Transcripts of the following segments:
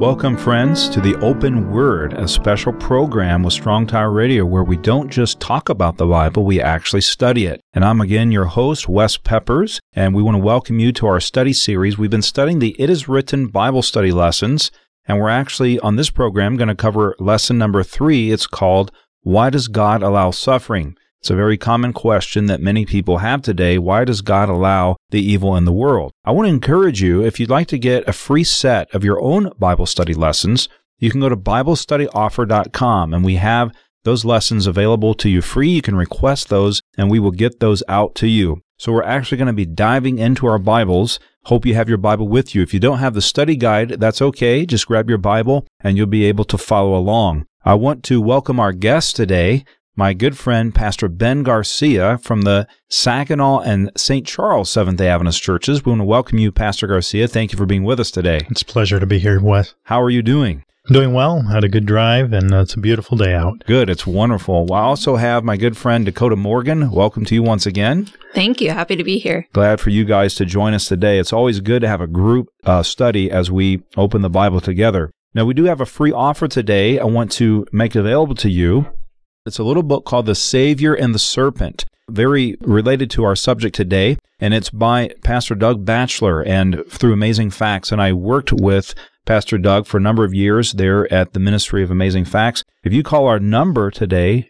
Welcome, friends, to the Open Word, a special program with Strong Tower Radio where we don't just talk about the Bible, we actually study it. And I'm again your host, Wes Peppers, and we want to welcome you to our study series. We've been studying the It Is Written Bible study lessons, and we're actually, on this program, going to cover lesson number 3. It's called, Why Does God Allow Suffering? It's a very common question that many people have today. Why does God allow the evil in the world? I want to encourage you, if you'd like to get a free set of your own Bible study lessons, you can go to BibleStudyOffer.com, and we have those lessons available to you free. You can request those, and we will get those out to you. So we're actually going to be diving into our Bibles. Hope you have your Bible with you. If you don't have the study guide, that's okay. Just grab your Bible, and you'll be able to follow along. I want to welcome our guest today, my good friend, Pastor Ben Garcia from the Saginaw and St. Charles Seventh-day Adventist Churches. We want to welcome you, Pastor Garcia. Thank you for being with us today. It's a pleasure to be here, Wes. How are you doing? I'm doing well. Had a good drive, and it's a beautiful day out. Good. It's wonderful. Well, I also have my good friend, Dakota Morgan. Welcome to you once again. Thank you. Happy to be here. Glad for you guys to join us today. It's always good to have a group study as we open the Bible together. Now, we do have a free offer today. I want to make it available to you. It's a little book called The Savior and the Serpent, very related to our subject today, and it's by Pastor Doug Batchelor and through Amazing Facts. And I worked with Pastor Doug for a number of years there at the Ministry of Amazing Facts. If you call our number today,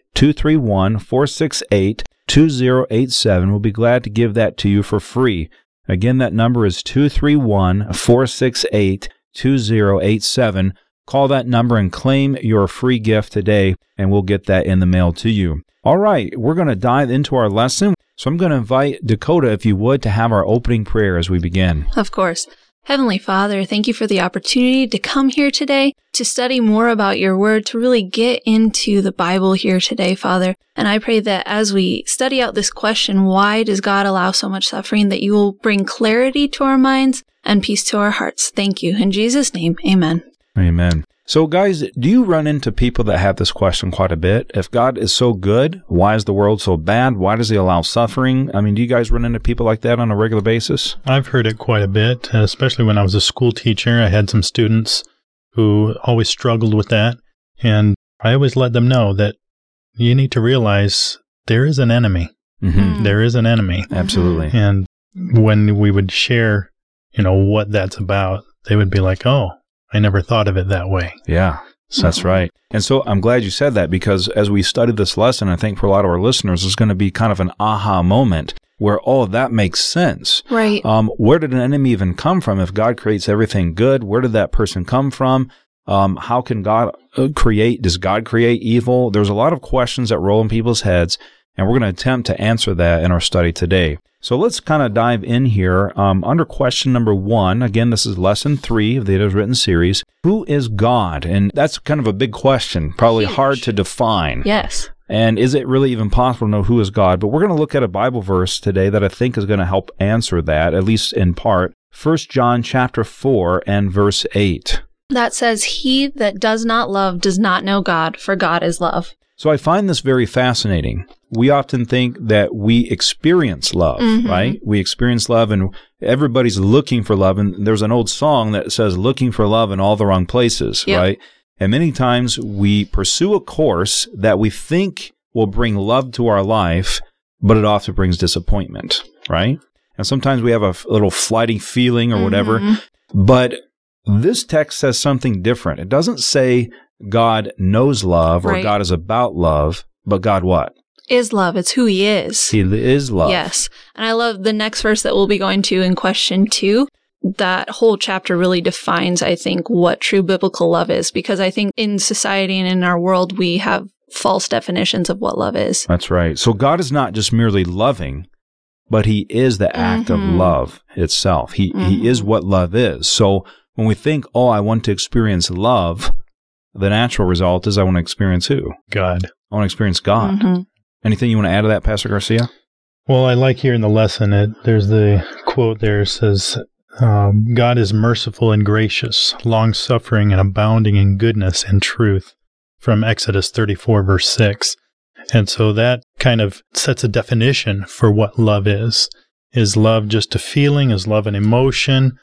231-468-2087, we'll be glad to give that to you for free. Again, that number is 231-468-2087. Call that number and claim your free gift today, and we'll get that in the mail to you. All right, we're going to dive into our lesson. So I'm going to invite Dakota, if you would, to have our opening prayer as we begin. Of course. Heavenly Father, thank you for the opportunity to come here today, to study more about your word, to really get into the Bible here today, Father. And I pray that as we study out this question, why does God allow so much suffering, that you will bring clarity to our minds and peace to our hearts. Thank you. In Jesus' name, amen. Amen. So, guys, do you run into people that have this question quite a bit? If God is so good, why is the world so bad? Why does he allow suffering? I mean, do you guys run into people like that on a regular basis? I've heard it quite a bit, especially when I was a school teacher. I had some students who always struggled with that, and I always let them know that you need to realize there is an enemy. Mm-hmm. There is an enemy. Absolutely. And when we would share, what that's about, they would be like, oh, I never thought of it that way. Yeah, that's right. And so I'm glad you said that, because as we studied this lesson, I think for a lot of our listeners, it's going to be kind of an aha moment where, oh, that makes sense. Right. Where did an enemy even come from? If God creates everything good, where did that person come from? How can God create? Does God create evil? There's a lot of questions that roll in people's heads, and we're going to attempt to answer that in our study today. So let's kind of dive in here. Under question number 1, again, this is lesson 3 of the It Is Written series. Who is God? And that's kind of a big question, probably hard to define. Yes. And is it really even possible to know who is God? But we're going to look at a Bible verse today that I think is going to help answer that, at least in part. 1 John chapter 4 and verse 8. That says, "He that does not love does not know God, for God is love." So I find this very fascinating. We often think that we experience love, right? We experience love, and everybody's looking for love. And there's an old song that says, looking for love in all the wrong places, right? And many times we pursue a course that we think will bring love to our life, but it often brings disappointment, right? And sometimes we have a little flighty feeling or whatever. But this text says something different. It doesn't say God knows love or God is about love, but God what? Is love. It's who he is. He is love. Yes. And I love the next verse that we'll be going to in question 2. That whole chapter really defines, I think, what true biblical love is, because I think in society and in our world, we have false definitions of what love is. That's right. So God is not just merely loving, but he is the act of love itself. He is what love is. So when we think, oh, I want to experience love, the natural result is I want to experience who? God. I want to experience God. Anything you want to add to that, Pastor Garcia? Well, I like here in the lesson, there's the quote there says, God is merciful and gracious, long-suffering and abounding in goodness and truth, from Exodus 34, verse 6. And so that kind of sets a definition for what love is. Is love just a feeling? Is love an emotion?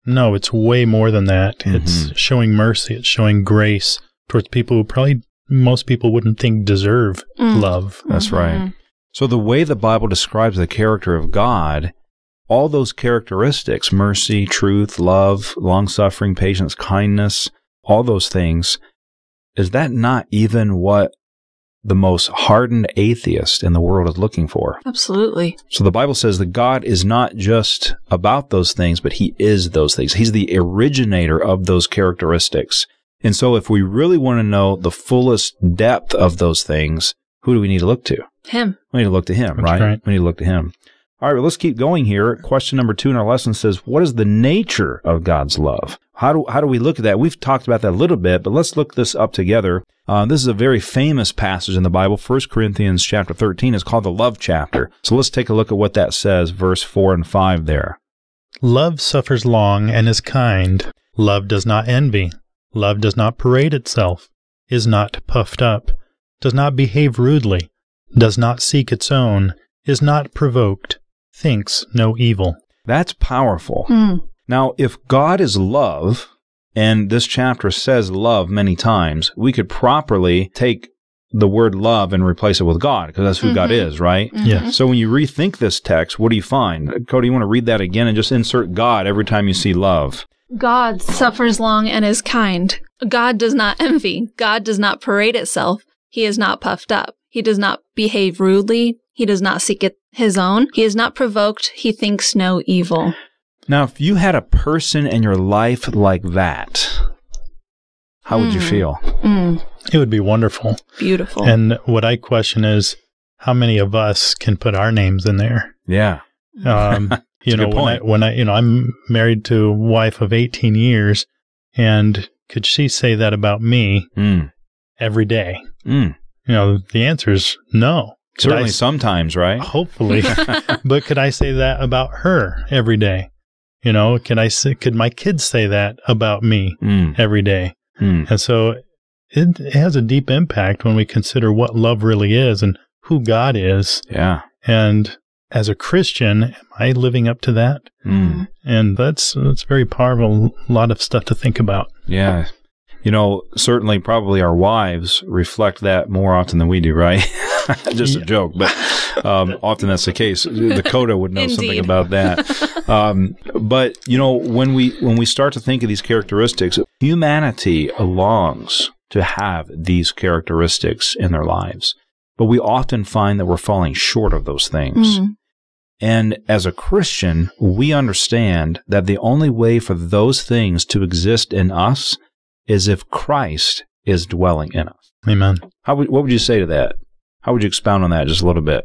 No, it's way more than that. Mm-hmm. It's showing mercy. It's showing grace towards people who probably most people wouldn't think deserve love. That's right. So the way the Bible describes the character of God, all those characteristics, mercy, truth, love, long-suffering, patience, kindness, all those things, is that not even what the most hardened atheist in the world is looking for? Absolutely. So the Bible says that God is not just about those things, but He is those things. He's the originator of those characteristics. And so if we really want to know the fullest depth of those things, who do we need to look to? Him. We need to look to Him, That's right. We need to look to Him. All right, well, let's keep going here. Question number 2 in our lesson says, what is the nature of God's love? How do we look at that? We've talked about that a little bit, but let's look this up together. This is a very famous passage in the Bible. 1 Corinthians chapter 13 is called the love chapter. So let's take a look at what that says, verse 4 and 5 there. Love suffers long and is kind. Love does not envy. Love does not parade itself, is not puffed up, does not behave rudely, does not seek its own, is not provoked, thinks no evil. That's powerful. Now, if God is love, and this chapter says love many times, we could properly take the word love and replace it with God, because that's who God is, right? Yes. So when you rethink this text, what do you find? Cody, you want to read that again and just insert God every time you see love? God suffers long and is kind. God does not envy. God does not parade itself. He is not puffed up. He does not behave rudely. He does not seek his own. He is not provoked. He thinks no evil. Now, if you had a person in your life like that, how would you feel? It would be wonderful. Beautiful. And what I question is, how many of us can put our names in there? Yeah. I'm married to a wife of 18 years, and could she say that about me every day? The answer is no. Certainly sometimes, right? Hopefully. But could I say that about her every day? Could my kids say that about me every day? And so it has a deep impact when we consider what love really is and who God is. Yeah. And as a Christian, am I living up to that? And that's very powerful. A lot of stuff to think about. Yeah. Certainly probably our wives reflect that more often than we do, right? Just a joke, but often that's the case. Dakota would know something about that. But when we start to think of these characteristics, humanity longs to have these characteristics in their lives. But we often find that we're falling short of those things. And as a Christian, we understand that the only way for those things to exist in us is if Christ is dwelling in us. Amen. What would you say to that? How would you expound on that just a little bit?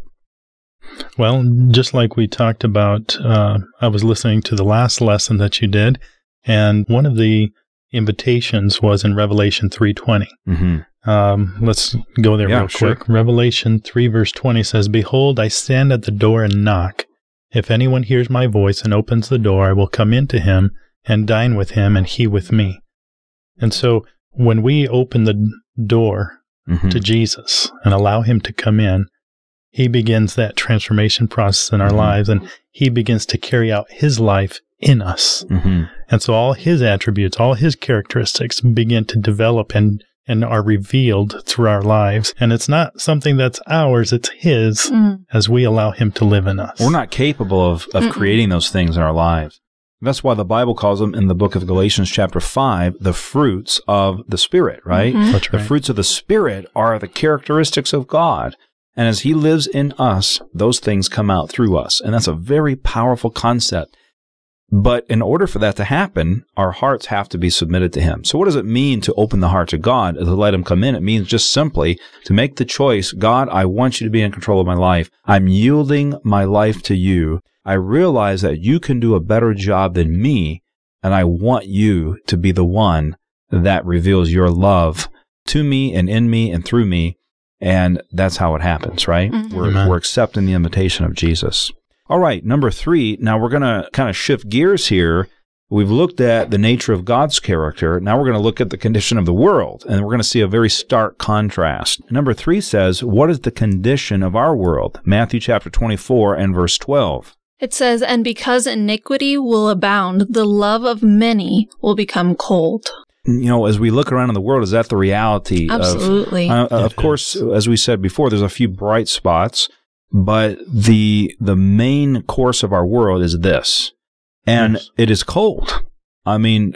Well, just like we talked about, I was listening to the last lesson that you did, and one of the invitations was in Revelation 3:20. Let's go there real quick. Revelation 3 verse 20 says, "Behold, I stand at the door and knock. If anyone hears my voice and opens the door, I will come into him and dine with him and he with me." And so when we open the door to Jesus and allow him to come in, he begins that transformation process in our lives, and he begins to carry out his life in us. And so all his attributes, all his characteristics begin to develop and are revealed through our lives. And it's not something that's ours, it's his as we allow him to live in us. We're not capable of creating those things in our lives. That's why the Bible calls them in the book of Galatians chapter 5, the fruits of the Spirit, right? That's right. The fruits of the Spirit are the characteristics of God. And as he lives in us, those things come out through us. And that's a very powerful concept. But in order for that to happen, our hearts have to be submitted to him. So what does it mean to open the heart to God, to let him come in? It means just simply to make the choice, God, I want you to be in control of my life. I'm yielding my life to you. I realize that you can do a better job than me, and I want you to be the one that reveals your love to me and in me and through me. And that's how it happens, right? We're accepting the invitation of Jesus. All right, number 3. Now we're going to kind of shift gears here. We've looked at the nature of God's character. Now we're going to look at the condition of the world, and we're going to see a very stark contrast. Number 3 says, what is the condition of our world? Matthew chapter 24 and verse 12. It says, and because iniquity will abound, the love of many will become cold. As we look around in the world, is that the reality? Absolutely. Of course, as we said before, there's a few bright spots, but the main course of our world is this, and it is cold. I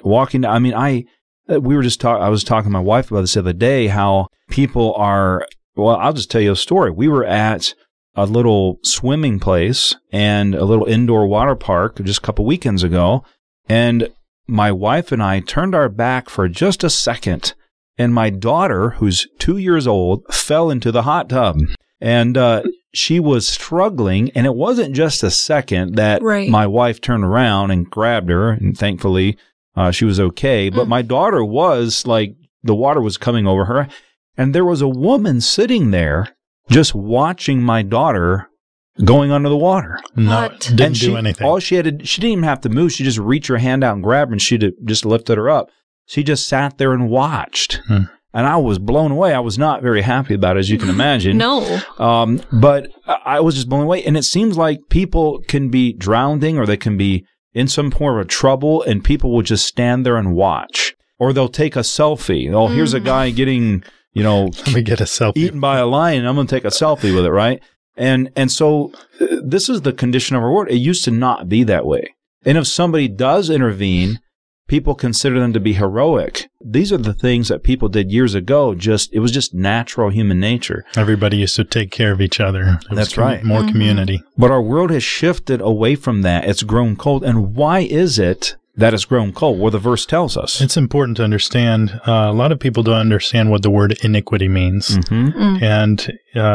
was talking to my wife about this the other day, how people are, well, I'll just tell you a story. We were at a little swimming place and a little indoor water park just a couple weekends ago, and my wife and I turned our back for just a second, and my daughter, who's 2 years old, fell into the hot tub. And she was struggling, and it wasn't just a second that my wife turned around and grabbed her, and thankfully she was okay. But my daughter was like, the water was coming over her, and there was a woman sitting there just watching my daughter going under the water. No, didn't do anything. She didn't even have to move. She just reached her hand out and grabbed her, and she just lifted her up. She just sat there and watched. And I was blown away. I was not very happy about it, as you can imagine. No. But I was just blown away. And it seems like people can be drowning, or they can be in some form of trouble, and people will just stand there and watch. Or they'll take a selfie. Oh, here's a guy getting, let me get a selfie. Eaten by a lion. I'm going to take a selfie with it, right? And so this is the condition of our world. It used to not be that way. And if somebody does intervene, people consider them to be heroic. These are the things that people did years ago. It was just natural human nature. Everybody used to take care of each other. That's right. More community. But our world has shifted away from that. It's grown cold. And why is it that it's grown cold? Well, the verse tells us. It's important to understand. A lot of people don't understand what the word iniquity means. And,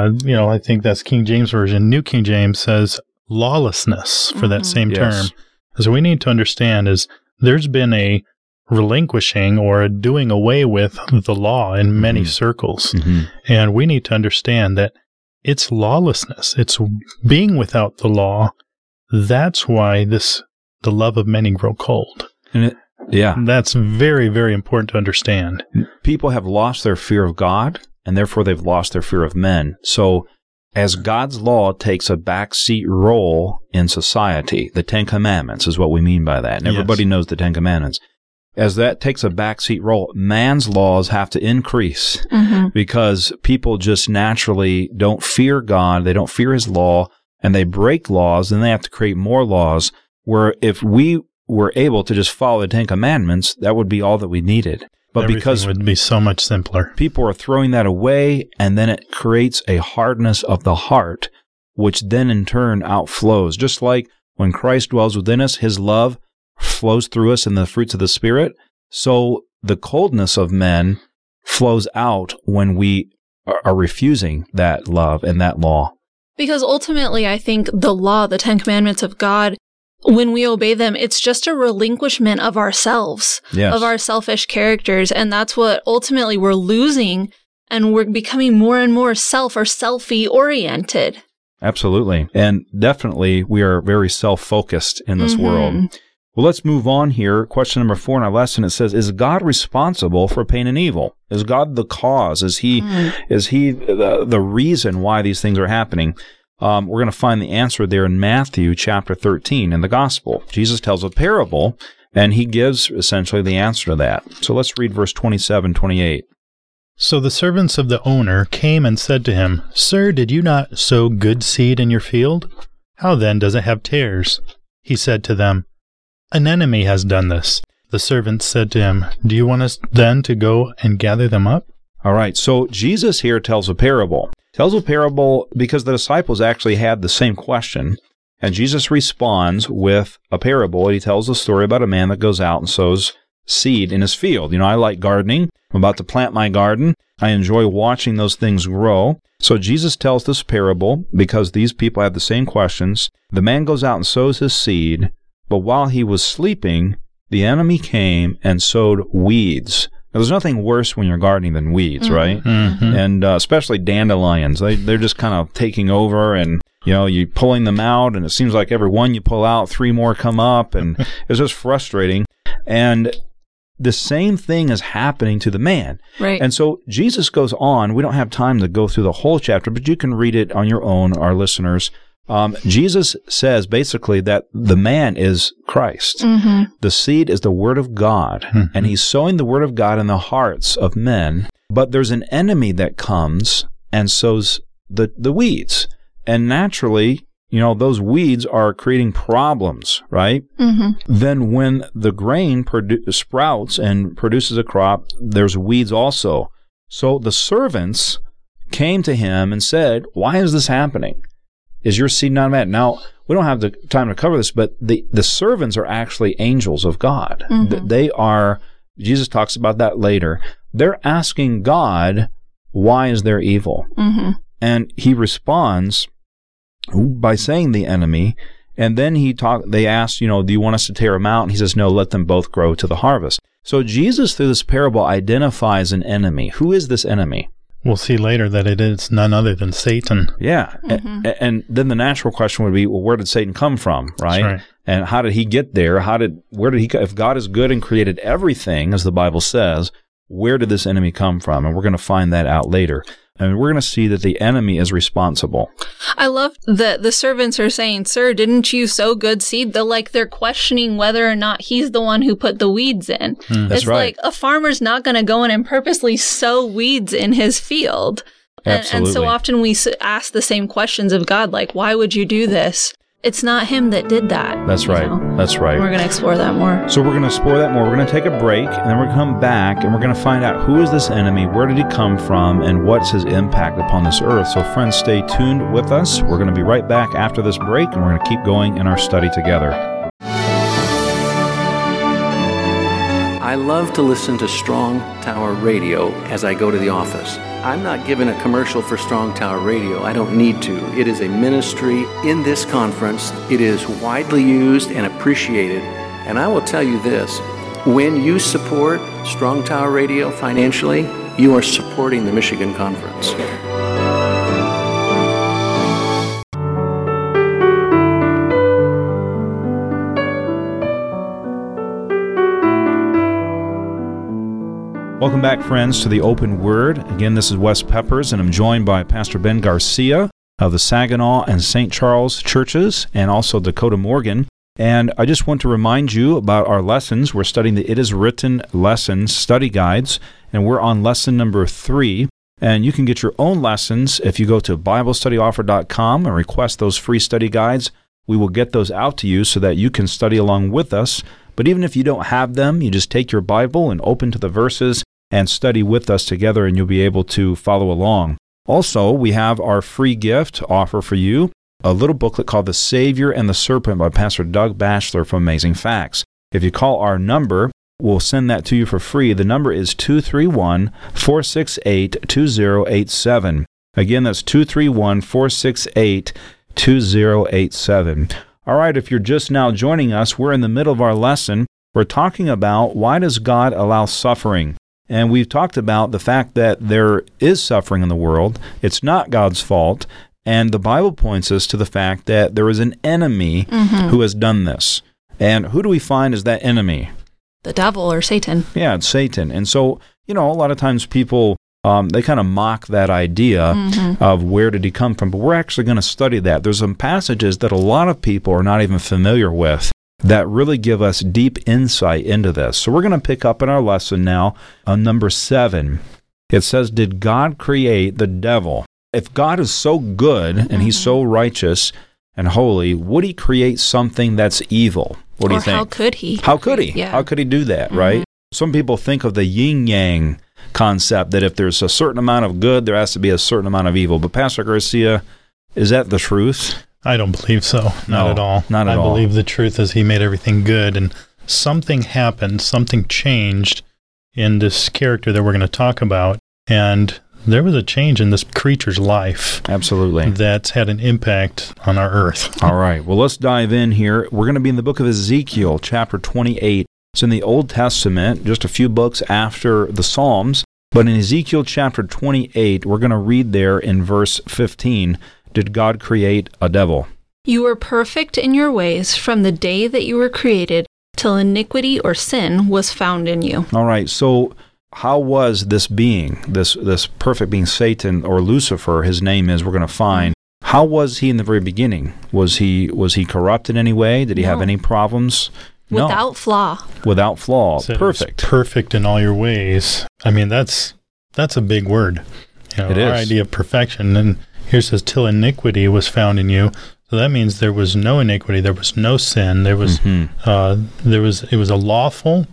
I think that's King James Version. New King James says lawlessness for that same term. So we need to understand is there's been a relinquishing or a doing away with the law in many circles. And we need to understand that it's lawlessness. It's being without the law. That's why the love of many grow cold. And that's very, very important to understand. People have lost their fear of God, and therefore they've lost their fear of men. So as God's law takes a backseat role in society, the Ten Commandments is what we mean by that. And everybody knows the Ten Commandments. As that takes a backseat role, man's laws have to increase because people just naturally don't fear God, they don't fear His law, and they break laws, and they have to create more laws, where if we were able to just follow the Ten Commandments, that would be all that we needed. But everything because would be so much simpler. People are throwing that away, and then it creates a hardness of the heart, which then in turn outflows. Just like when Christ dwells within us, His love flows through us in the fruits of the Spirit. So the coldness of men flows out when we are refusing that love and that law. Because ultimately, I think the law, the Ten Commandments of God, when we obey them, it's just a relinquishment of ourselves, of our selfish characters. And that's what ultimately we're losing, and we're becoming more and more self or selfie oriented. Absolutely. And definitely we are very self-focused in this world. Well, let's move on here. Question number 4 in our lesson, it says, is God responsible for pain and evil? Is God the cause? Is He the reason why these things are happening? We're going to find the answer there in Matthew chapter 13 in the Gospel. Jesus tells a parable, and He gives essentially the answer to that. So let's read verse 27, 28. So the servants of the owner came and said to him, Sir, did you not sow good seed in your field? How then does it have tares? He said to them, An enemy has done this. The servants said to him, Do you want us then to go and gather them up? All right, so Jesus here tells a parable. Tells a parable because the disciples actually had the same question, and Jesus responds with a parable. He tells a story about a man that goes out and sows seed in his field. I like gardening. I'm about to plant my garden. I enjoy watching those things grow. So Jesus tells this parable because these people have the same questions. The man goes out and sows his seed, but while he was sleeping, the enemy came and sowed weeds. Now, there's nothing worse when you're gardening than weeds, right? And especially dandelions. They're just kind of taking over, and you're pulling them out, and it seems like every one you pull out, 3 more come up, and it's just frustrating. And the same thing is happening to the man. Right. And so Jesus goes on. We don't have time to go through the whole chapter, but you can read it on your own, our listeners. Jesus says basically that the man is Christ. Mm-hmm. The seed is the Word of God, and he's sowing the Word of God in the hearts of men. But there's an enemy that comes and sows the weeds. And naturally, those weeds are creating problems, right? Mm-hmm. Then when the grain sprouts and produces a crop, there's weeds also. So the servants came to him and said, "Why is this happening? Is your seed not met?" Now, we don't have the time to cover this, but the servants are actually angels of God. Mm-hmm. They are, Jesus talks about that later. They're asking God, why is there evil? Mm-hmm. And he responds by saying the enemy, and then they ask, do you want us to tear them out? And he says, no, let them both grow to the harvest. So Jesus, through this parable, identifies an enemy. Who is this enemy? We'll see later that it is none other than Satan. Yeah. Mm-hmm. And then the natural question would be, well, where did Satan come from, right? That's right. And how did he get there? Where did he if God is good and created everything, as the Bible says, where did this enemy come from? And we're going to find that out later. And we're going to see that the enemy is responsible. I love that the servants are saying, "Sir, didn't you sow good seed?" They're questioning whether or not he's the one who put the weeds in. That's it's right. like a farmer's not going to go in and purposely sow weeds in his field. And so often we ask the same questions of God, like, why would you do this? It's not him that did that. That's right. That's right. We're going to explore that more. So we're going to explore that more. We're going to take a break, and then we're going to come back, and we're going to find out who is this enemy, where did he come from, and what's his impact upon this earth. So friends, stay tuned with us. We're going to be right back after this break, and we're going to keep going in our study together. I love to listen to Strong Tower Radio as I go to the office. I'm not given a commercial for Strong Tower Radio. I don't need to. It is a ministry in this conference. It is widely used and appreciated. And I will tell you this, when you support Strong Tower Radio financially, you are supporting the Michigan Conference. Welcome back, friends, to the Open Word. Again, this is Wes Peppers, and I'm joined by Pastor Ben Garcia of the Saginaw and St. Charles churches, and also Dakota Morgan. And I just want to remind you about our lessons. We're studying the It Is Written Lessons study guides, and we're on lesson number 3. And you can get your own lessons if you go to BibleStudyOffer.com and request those free study guides. We will get those out to you so that you can study along with us. But even if you don't have them, you just take your Bible and open to the verses and study with us together, and you'll be able to follow along. Also, we have our free gift offer for you, a little booklet called The Savior and the Serpent by Pastor Doug Batchelor from Amazing Facts. If you call our number, we'll send that to you for free. The number is 231-468-2087. Again, that's 231-468-2087. All right, if you're just now joining us, we're in the middle of our lesson. We're talking about why does God allow suffering? And we've talked about the fact that there is suffering in the world. It's not God's fault. And the Bible points us to the fact that there is an enemy who has done this. And who do we find as that enemy? The devil or Satan. Yeah, it's Satan. And so, a lot of times people, they kind of mock that idea of where did he come from. But we're actually going to study that. There's some passages that a lot of people are not even familiar with that really give us deep insight into this. So we're going to pick up in our lesson now on number 7. It says, did God create the devil? If God is so good and he's so righteous and holy, would he create something that's evil? What do you think? How could he? How could he? Yeah. How could he do that, right? Some people think of the yin-yang concept, that if there's a certain amount of good, there has to be a certain amount of evil. But Pastor Garcia, is that the truth? I don't believe so. Not at all. Not at all. I believe the truth is he made everything good, and something happened, something changed in this character that we're going to talk about, and there was a change in this creature's life. Absolutely. That's had an impact on our earth. All right. Well, let's dive in here. We're going to be in the book of Ezekiel, chapter 28. It's in the Old Testament, just a few books after the Psalms. But in Ezekiel chapter 28, we're going to read there in verse 15, did God create a devil? You were perfect in your ways from the day that you were created till iniquity or sin was found in you. All right. So how was this being, this perfect being, Satan or Lucifer, his name is, we're going to find, how was he in the very beginning? Was he corrupt in any way? Did he have any problems? Without flaw. Without flaw. So Perfect. Perfect in all your ways. I mean, that's a big word. It our is. idea of perfection. And here it says, till iniquity was found in you. So that means there was no iniquity. There was no sin. There was, it was a lawful,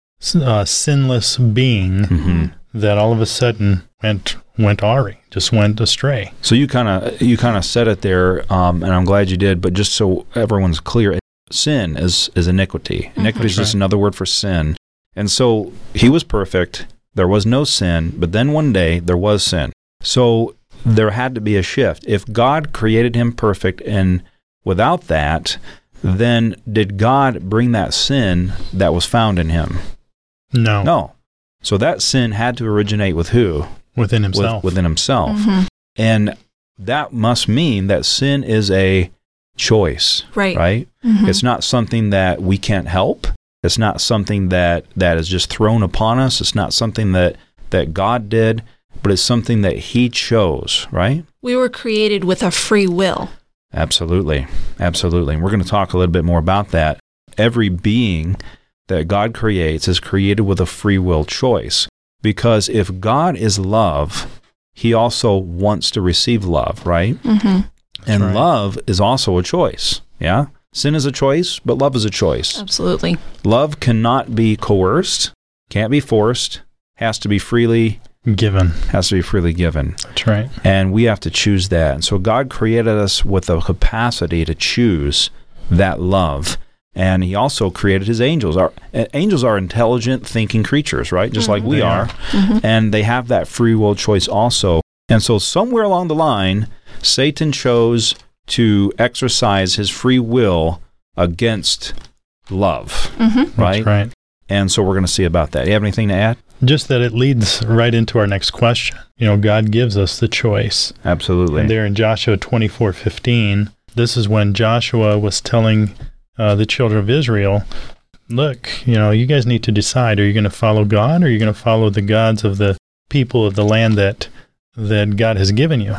sinless being that all of a sudden went awry, just went astray. So you kind of said it there, and I'm glad you did. But just so everyone's clear, sin is iniquity. Iniquity is just another word for sin. And so he was perfect. There was no sin, but then one day there was sin. So there had to be a shift. If God created him perfect and without that, then did God bring that sin that was found in him? No. No. So that sin had to originate with who? Within himself. Within himself. And that must mean that sin is a choice. Right? It's not something that we can't help. It's not something that is just thrown upon us. It's not something that God did, but it's something that he chose, right? We were created with a free will. Absolutely. Absolutely. And we're going to talk a little bit more about that. Every being that God creates is created with a free will choice. Because if God is love, he also wants to receive love, right? And right. Love is also a choice, yeah? Sin is a choice, but love is a choice. Absolutely. Love cannot be coerced, can't be forced, has to be freely given. That's right. And we have to choose that. And so God created us with the capacity to choose that love. And he also created his angels. Angels are intelligent, thinking creatures, right? Just like we are. And they have that free will choice also. And so somewhere along the line, Satan chose to exercise his free will against love, right? That's right. And so we're going to see about that. You have anything to add? Just that it leads right into our next question. God gives us the choice. Absolutely. And there in Joshua 24:15, this is when Joshua was telling the children of Israel, look, you guys need to decide, are you going to follow God or are you going to follow the gods of the people of the land that God has given you?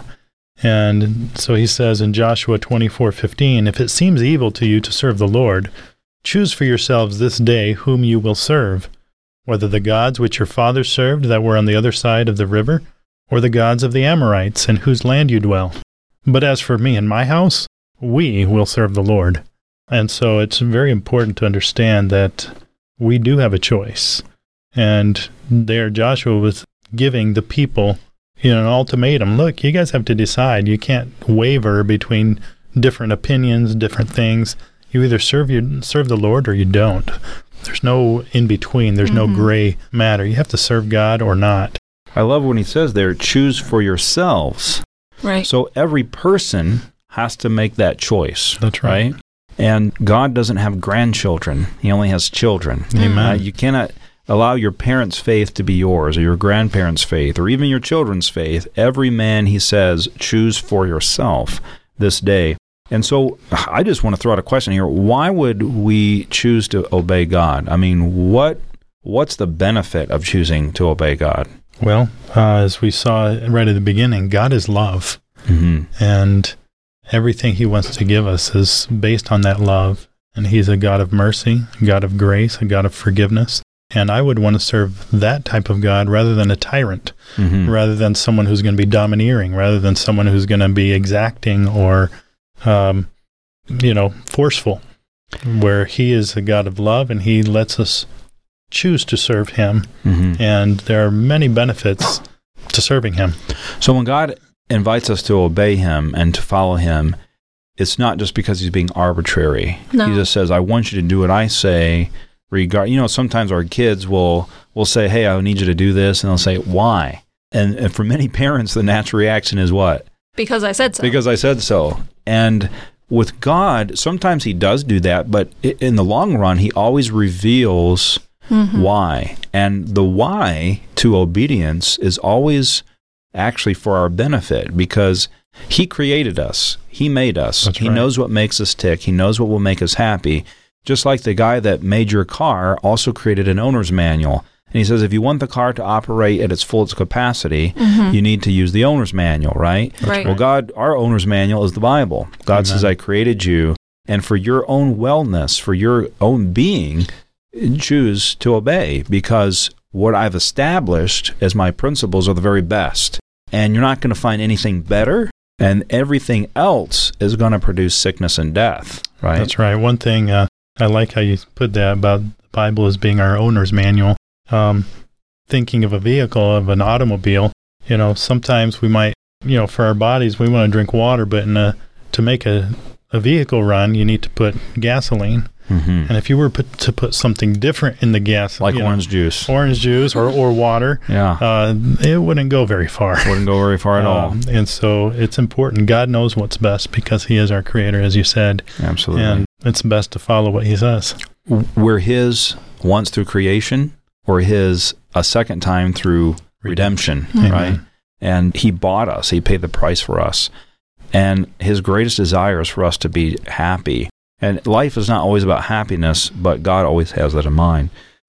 And so he says in Joshua 24:15, if it seems evil to you to serve the Lord, choose for yourselves this day whom you will serve, whether the gods which your fathers served that were on the other side of the river, or the gods of the Amorites in whose land you dwell. But as for me and my house, we will serve the Lord. And so it's very important to understand that we do have a choice. And there Joshua was giving the people an ultimatum. Look, you guys have to decide. You can't waver between different opinions, different things. You either serve the Lord or you don't. There's no in between. There's no gray matter. You have to serve God or not. I love when he says there, choose for yourselves. Right. So every person has to make that choice. That's right. And God doesn't have grandchildren. He only has children. Amen. You cannot allow your parents' faith to be yours, or your grandparents' faith, or even your children's faith. Every man, he says, choose for yourself this day. And so I just want to throw out a question here. Why would we choose to obey God? I mean, what's the benefit of choosing to obey God? Well, as we saw right at the beginning, God is love. And everything he wants to give us is based on that love. And he's a God of mercy, a God of grace, a God of forgiveness. And I would want to serve that type of God rather than a tyrant, rather than someone who's going to be domineering, rather than someone who's going to be exacting or forceful, where he is a God of love and he lets us choose to serve him. And there are many benefits to serving him. So when God invites us to obey him and to follow him, it's not just because he's being arbitrary. No. He just says, I want you to do what I say. Sometimes our kids will say, hey, I need you to do this. And they'll say, why? And for many parents, the natural reaction is what? Because I said so. Because I said so. And with God, sometimes he does do that, but in the long run, he always reveals why. And the why to obedience is always actually for our benefit, because he created us. He made us. That's he right. knows what makes us tick. He knows what will make us happy. Just like the guy that made your car also created an owner's manual. And he says, if you want the car to operate at its fullest capacity, you need to use the owner's manual, right? Right. Well, God, our owner's manual is the Bible. God says, I created you, and for your own wellness, for your own being, choose to obey, because what I've established as my principles are the very best. And you're not going to find anything better, and everything else is going to produce sickness and death, right? That's right. One thing, I like how you put that about the Bible as being our owner's manual. Thinking of a vehicle, of an automobile, sometimes we might, for our bodies, we want to drink water, but to make a vehicle run, you need to put gasoline. And if you were to put something different in the gas, like orange juice or water, it wouldn't go very far. Wouldn't go very far at all. And so it's important. God knows what's best because He is our Creator, as you said. Absolutely. And it's best to follow what He says. We're His once through creation, or His a second time through redemption, right? And He bought us. He paid the price for us. And His greatest desire is for us to be happy. And life is not always about happiness, but God always has that in mind.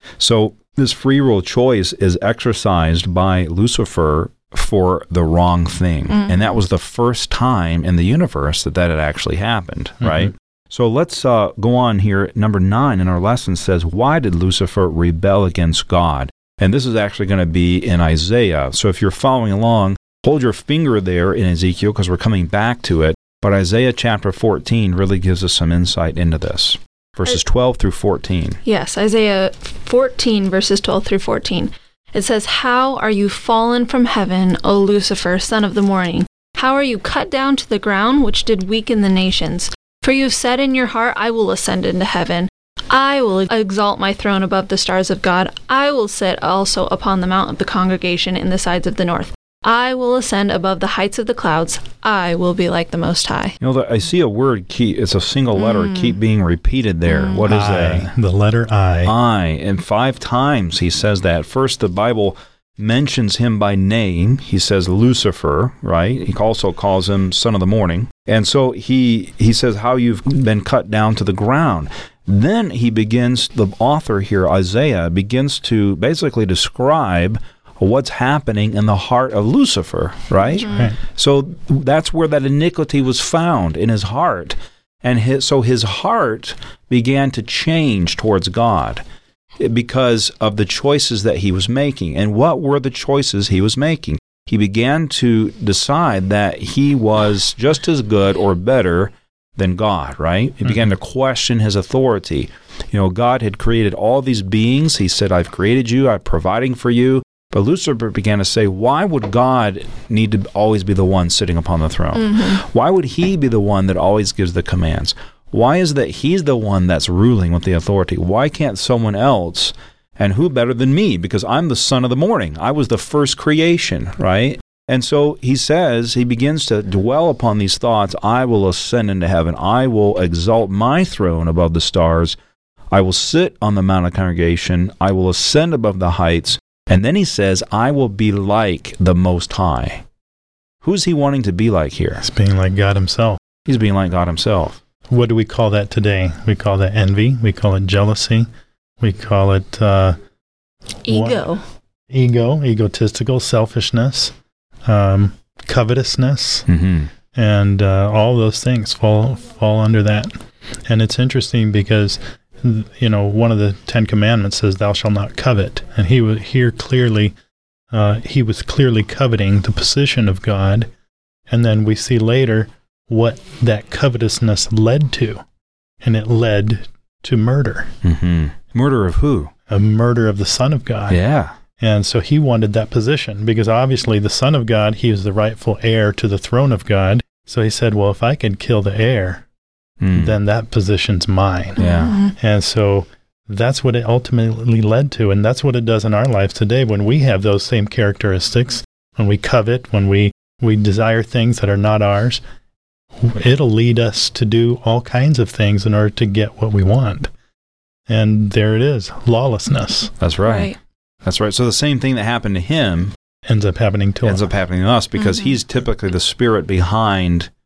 So this free will choice is exercised by Lucifer for the wrong thing. And that was the first time in the universe that had actually happened, right? So let's go on here. Number 9 in our lesson says, why did Lucifer rebel against God? And this is actually going to be in Isaiah. So if you're following along, hold your finger there in Ezekiel, because we're coming back to it. But Isaiah chapter 14 really gives us some insight into this. Verses 12 through 14. Yes, Isaiah 14, verses 12 through 14. It says, how are you fallen from heaven, O Lucifer, son of the morning? How are you cut down to the ground, which did weaken the nations? For you have said in your heart, I will ascend into heaven. I will exalt my throne above the stars of God. I will sit also upon the mount of the congregation in the sides of the north. I will ascend above the heights of the clouds. I will be like the Most High. I see a word, keep, it's a single letter, keep being repeated there. What is that? The letter I. I. And 5 times he says that. First, the Bible mentions him by name. He says Lucifer, right? He also calls him son of the morning. And so he says how you've been cut down to the ground. Then he begins, the author here, Isaiah, begins to basically describe what's happening in the heart of Lucifer, right? So that's where that iniquity was found, in his heart. And so his heart began to change towards God because of the choices that he was making. And what were the choices he was making? He began to decide that he was just as good or better than God, right? He began to question his authority. God had created all these beings. He said, I've created you, I'm providing for you. But Lucifer began to say, why would God need to always be the one sitting upon the throne? Why would he be the one that always gives the commands? Why is that he's the one that's ruling with the authority? Why can't someone else? And who better than me? Because I'm the son of the morning. I was the first creation, right? And so he says, he begins to dwell upon these thoughts. I will ascend into heaven. I will exalt my throne above the stars. I will sit on the mount of congregation. I will ascend above the heights. And then he says, I will be like the Most High. Who's he wanting to be like here? He's being like God himself. He's being like God himself. What do we call that today? We call that envy. We call it jealousy. We call it ego. Egotistical, selfishness, covetousness, and all those things fall under that. And it's interesting because one of the 10 Commandments says, "Thou shalt not covet," and he was clearly coveting the position of God. And then we see later what that covetousness led to, and it led to murder. Murder of who? A murder of the Son of God. Yeah. And so he wanted that position because obviously the Son of God, he is the rightful heir to the throne of God. So he said, well, if I can kill the heir, then that position's mine. Yeah. And so that's what it ultimately led to. And that's what it does in our lives today when we have those same characteristics, when we covet, when we desire things that are not ours. It'll lead us to do all kinds of things in order to get what we want. And there it is, lawlessness. That's right. That's right. So the same thing that happened to him ends up happening to us because he's typically the spirit behind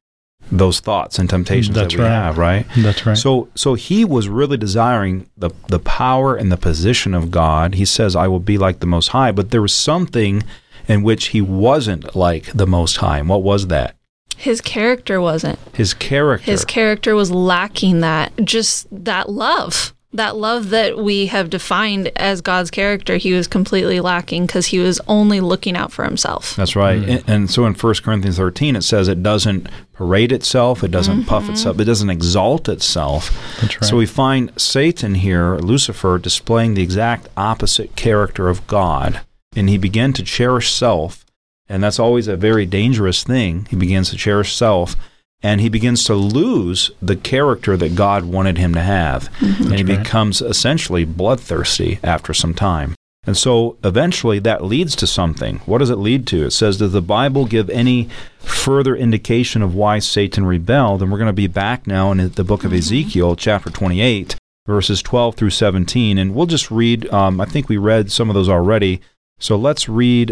those thoughts and temptations that we have, right? That's right. So he was really desiring the power and the position of God. He says, I will be like the Most High, but there was something in which he wasn't like the Most High. And what was that? His character wasn't. His character. His character was lacking that, just that love. That love that we have defined as God's character, he was completely lacking because he was only looking out for himself. That's right. And so in 1 Corinthians 13, it says it doesn't parade itself, it doesn't puff itself, it doesn't exalt itself. That's right. So we find Satan here, Lucifer, displaying the exact opposite character of God. And he began to cherish self, and that's always a very dangerous thing. He begins to cherish self, and he begins to lose the character that God wanted him to have. And he becomes essentially bloodthirsty after some time. And so eventually that leads to something. What does it lead to? It says, does the Bible give any further indication of why Satan rebelled? And we're going to be back now in the book of Ezekiel, chapter 28, verses 12 through 17. And we'll just read, I think we read some of those already. So let's read,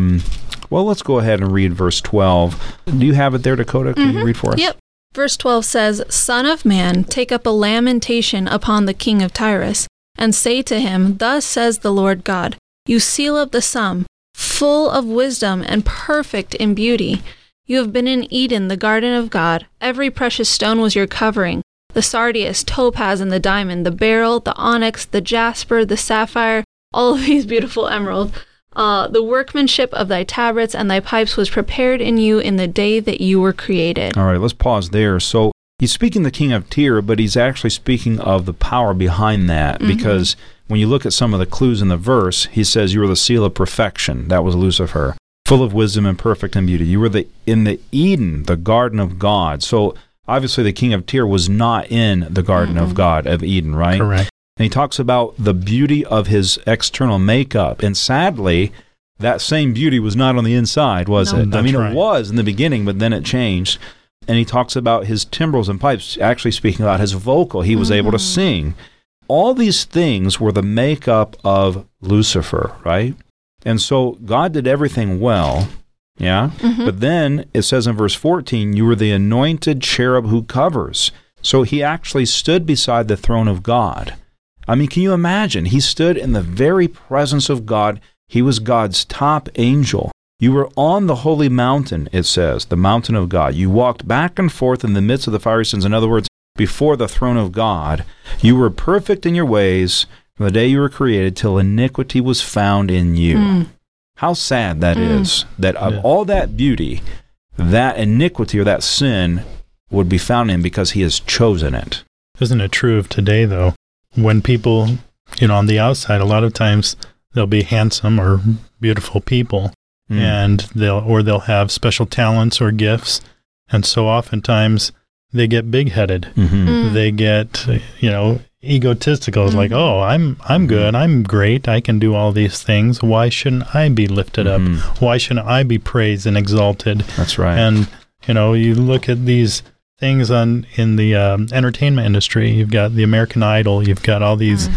let's go ahead and read verse 12. Do you have it there, Dakota? Can you read for us? Yep. Verse 12 says, Son of man, take up a lamentation upon the king of Tyrus, and say to him, Thus says the Lord God, You seal up the sum, full of wisdom and perfect in beauty. You have been in Eden, the garden of God. Every precious stone was your covering, the sardius, topaz, and the diamond, the beryl, the onyx, the jasper, the sapphire, all of these beautiful emeralds. The workmanship of thy tabrets and thy pipes was prepared in you in the day that you were created. All right, let's pause there. So he's speaking the king of Tyre, but he's actually speaking of the power behind that, because when you look at some of the clues in the verse, he says, you were the seal of perfection. That was Lucifer, full of wisdom and perfect in beauty. You were in the Eden, the garden of God. So obviously the king of Tyre was not in the garden of God, of Eden, right? Correct. And he talks about the beauty of his external makeup. And sadly, that same beauty was not on the inside, was it? I mean, it was in the beginning, but then it changed. And he talks about his timbrels and pipes, actually speaking about his vocal. He was able to sing. All these things were the makeup of Lucifer, right? And so God did everything well, yeah? But then it says in verse 14, you were the anointed cherub who covers. So he actually stood beside the throne of God. I mean, can you imagine? He stood in the very presence of God. He was God's top angel. You were on the holy mountain, it says, the mountain of God. You walked back and forth in the midst of the fiery stones. In other words, before the throne of God. You were perfect in your ways from the day you were created till iniquity was found in you. How sad that is, that of all that beauty, that iniquity or that sin would be found in because he has chosen it. Isn't it true of today, though? When people, on the outside, a lot of times they'll be handsome or beautiful people, and they'll have special talents or gifts, and so oftentimes they get big-headed. They get, egotistical. It's like, oh, I'm good, I'm great, I can do all these things. Why shouldn't I be lifted up? Why shouldn't I be praised and exalted? That's right. And you look at these things in the entertainment industry. You've got the American Idol. You've got all these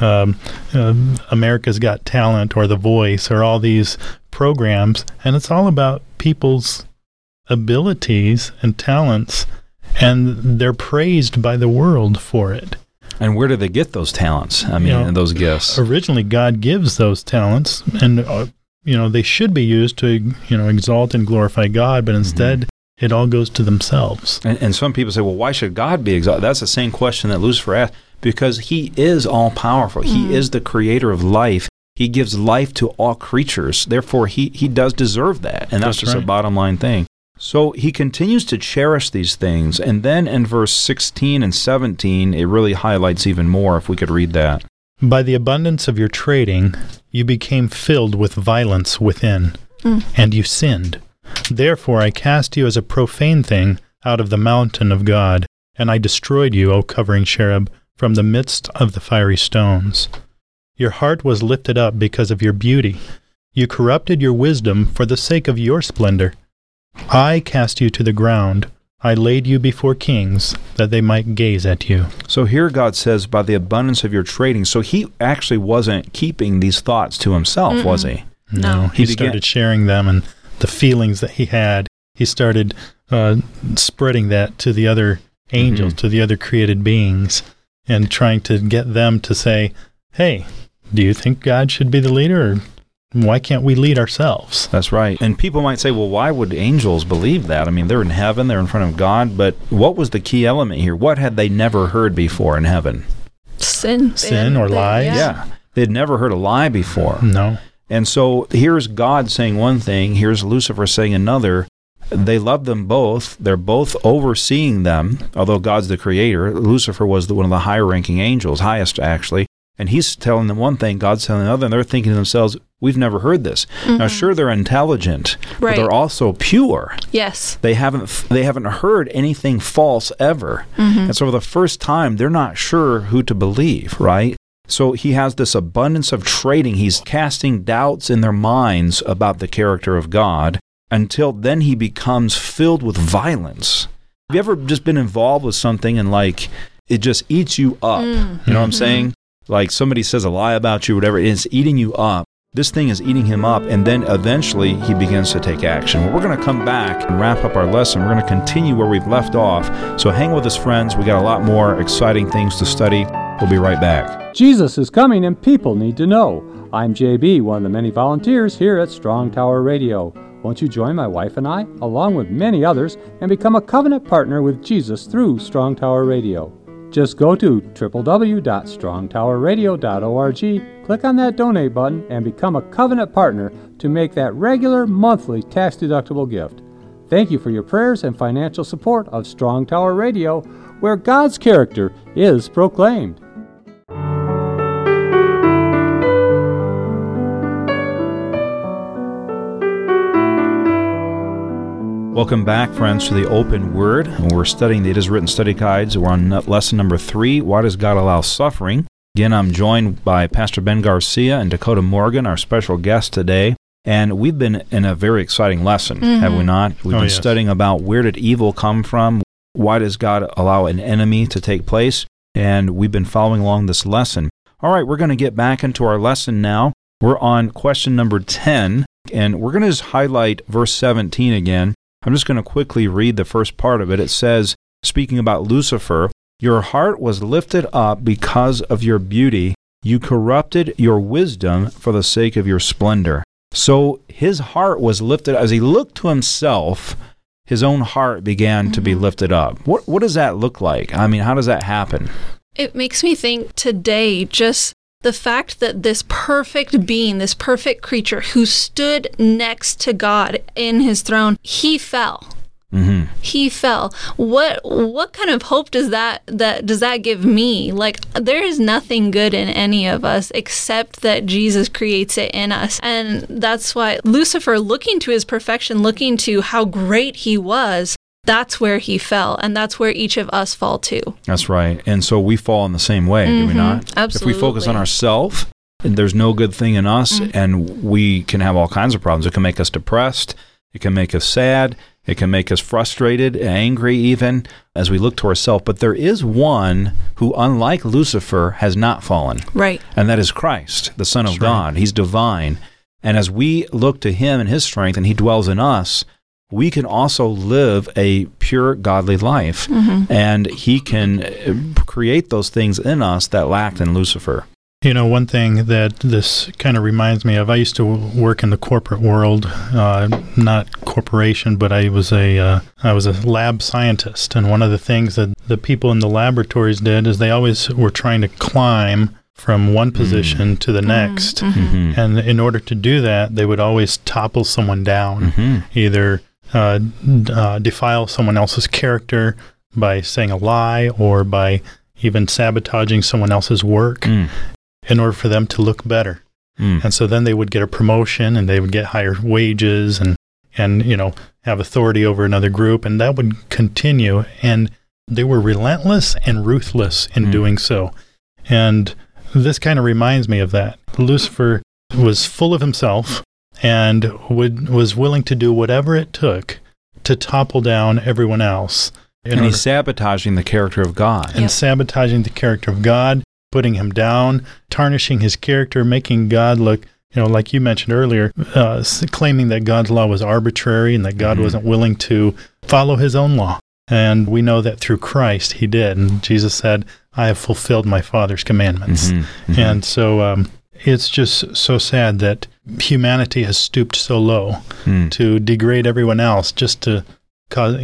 America's Got Talent or The Voice or all these programs, and it's all about people's abilities and talents, and they're praised by the world for it. And where do they get those talents? I mean, and those gifts. Originally, God gives those talents, and they should be used to exalt and glorify God, but instead it all goes to themselves. And some people say, well, why should God be exalted? That's the same question that Lucifer asked, because he is all-powerful. He is the creator of life. He gives life to all creatures. Therefore, he does deserve that. And that's just a bottom line thing. So he continues to cherish these things. And then in verse 16 and 17, it really highlights even more, if we could read that. By the abundance of your trading, you became filled with violence within, and you sinned. Therefore I cast you as a profane thing out of the mountain of God, and I destroyed you, O covering cherub, from the midst of the fiery stones. Your heart was lifted up because of your beauty. You corrupted your wisdom for the sake of your splendor. I cast you to the ground. I laid you before kings, that they might gaze at you. So here God says, by the abundance of your trading. So he actually wasn't keeping these thoughts to himself, was he? No, he started sharing them, and the feelings that he had. He started spreading that to the other angels, to the other created beings, and trying to get them to say, hey, do you think God should be the leader, or why can't we lead ourselves? That's right. And people might say, well, why would angels believe that? I mean, they're in heaven, they're in front of God, but what was the key element here? What had they never heard before in heaven? Sin or lies? Yeah. They'd never heard a lie before. No. And so here's God saying one thing, here's Lucifer saying another. They love them both. They're both overseeing them, although God's the creator. Lucifer was one of the higher-ranking angels, highest actually. And he's telling them one thing, God's telling another, and they're thinking to themselves, we've never heard this. Now, sure, they're intelligent, but they're also pure. Yes. They haven't heard anything false ever. And so for the first time, they're not sure who to believe, right? So he has this abundance of trading. He's casting doubts in their minds about the character of God until then he becomes filled with violence. Have you ever just been involved with something and like it just eats you up? You know what I'm saying? Like somebody says a lie about you, whatever, it's eating you up. This thing is eating him up, and then eventually he begins to take action. Well, we're going to come back and wrap up our lesson. We're going to continue where we've left off. So hang with us, friends. We got a lot more exciting things to study. We'll be right back. Jesus is coming and people need to know. I'm JB, one of the many volunteers here at Strong Tower Radio. Won't you join my wife and I, along with many others, and become a covenant partner with Jesus through Strong Tower Radio? Just go to www.strongtowerradio.org, click on that donate button, and become a covenant partner to make that regular monthly tax-deductible gift. Thank you for your prayers and financial support of Strong Tower Radio, where God's character is proclaimed. Welcome back, friends, to the Open Word. And we're studying the It Is Written study guides. We're on lesson number 3, Why Does God Allow Suffering? Again, I'm joined by Pastor Ben Garcia and Dakota Morgan, our special guest today. And we've been in a very exciting lesson, have we not? We've been studying about where did evil come from? Why does God allow an enemy to take place? And we've been following along this lesson. All right, we're going to get back into our lesson now. We're on question number 10, and we're going to just highlight verse 17 again. I'm just going to quickly read the first part of it. It says, speaking about Lucifer, your heart was lifted up because of your beauty. You corrupted your wisdom for the sake of your splendor. So his heart was lifted. As he looked to himself, his own heart began to be lifted up. What does that look like? I mean, how does that happen? It makes me think today, just the fact that this perfect being, this perfect creature who stood next to God in his throne, he fell. He fell. What kind of hope does that give me? Like, there is nothing good in any of us except that Jesus creates it in us. And that's why Lucifer, looking to his perfection, looking to how great he was, that's where he fell, and that's where each of us fall too. That's right. And so we fall in the same way, do we not? Absolutely. If we focus on ourselves, there's no good thing in us, and we can have all kinds of problems. It can make us depressed. It can make us sad. It can make us frustrated, angry even, as we look to ourselves. But there is one who, unlike Lucifer, has not fallen. Right. And that is Christ, the Son of God. He's divine. And as we look to him and his strength, and he dwells in us, we can also live a pure, godly life. And he can create those things in us that lacked in Lucifer. You know, one thing that this kind of reminds me of, I used to work in the corporate world, not corporation, but I was a lab scientist. And one of the things that the people in the laboratories did is they always were trying to climb from one position to the next. And in order to do that, they would always topple someone down, either defile someone else's character by saying a lie or by even sabotaging someone else's work in order for them to look better. And so then they would get a promotion and they would get higher wages and you know, have authority over another group, and that would continue. And they were relentless and ruthless in doing so. And this kind of reminds me of that. Lucifer was full of himself and was willing to do whatever it took to topple down everyone else. And he's sabotaging the character of God. And sabotaging the character of God, putting him down, tarnishing his character, making God look, like you mentioned earlier, claiming that God's law was arbitrary and that God wasn't willing to follow his own law. And we know that through Christ, he did. And Jesus said, I have fulfilled my Father's commandments. And so it's just so sad that humanity has stooped so low to degrade everyone else just to cause,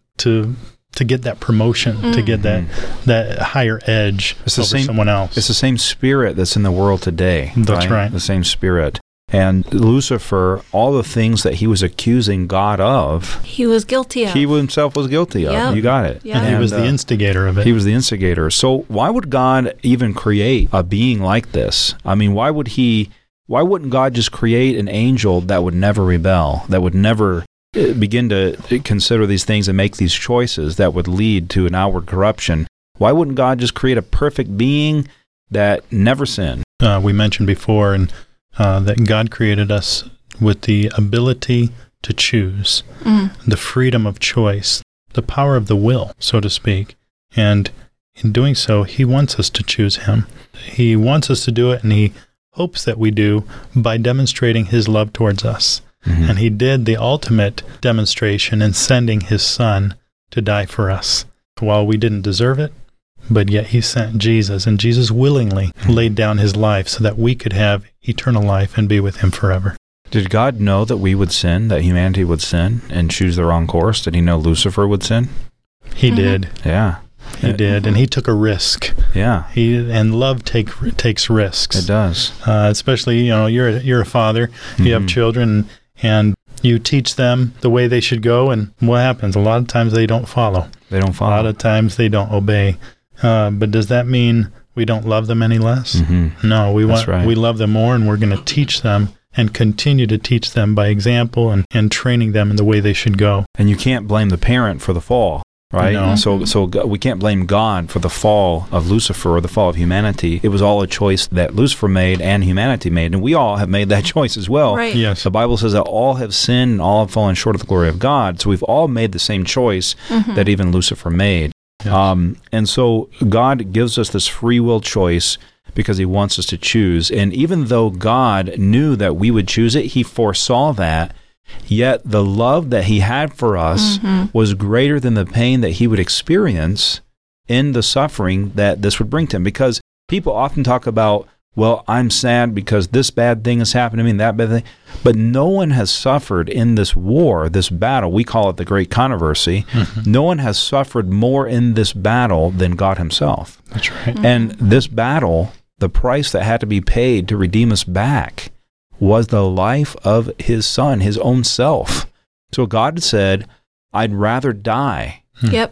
to get that promotion, to get that higher edge over someone else. It's the same spirit that's in the world today. That's right. The same spirit. And Lucifer, all the things that he was accusing God of, he was guilty of. He himself was guilty of. Yep. You got it. Yep. And he was the instigator of it. He was the instigator. So why would God even create a being like this? I mean, why wouldn't God just create an angel that would never rebel, that would never begin to consider these things and make these choices that would lead to an outward corruption? Why wouldn't God just create a perfect being that never sinned? We mentioned before that God created us with the ability to choose, the freedom of choice, the power of the will, so to speak. And in doing so, he wants us to choose him. He wants us to do it, and he hopes that we do by demonstrating his love towards us. And he did the ultimate demonstration in sending his son to die for us. While we didn't deserve it, but yet he sent Jesus, and Jesus willingly laid down his life so that we could have eternal life and be with him forever. Did God know that we would sin, that humanity would sin and choose the wrong course? Did he know Lucifer would sin? He did. Yeah. He did, and he took a risk. Yeah. And love takes risks. It does. Especially, you're a father, you have children, and you teach them the way they should go, and what happens? A lot of times they don't follow. They don't follow. A lot of times they don't obey. But does that mean we don't love them any less? No, we love them more, and we're going to teach them and continue to teach them by example and training them in the way they should go. And you can't blame the parent for the fall, right? No. So we can't blame God for the fall of Lucifer or the fall of humanity. It was all a choice that Lucifer made and humanity made, and we all have made that choice as well. Right. Yes. The Bible says that all have sinned and all have fallen short of the glory of God. So we've all made the same choice that even Lucifer made. Yes. And so God gives us this free will choice because he wants us to choose. And even though God knew that we would choose it, he foresaw that, yet the love that he had for us was greater than the pain that he would experience in the suffering that this would bring to him. Because people often talk about, well, I'm sad because this bad thing has happened to me and that bad thing. But no one has suffered in this war, this battle. We call it the Great Controversy. No one has suffered more in this battle than God himself. That's right. And this battle, the price that had to be paid to redeem us back was the life of his son, his own self. So God said, I'd rather die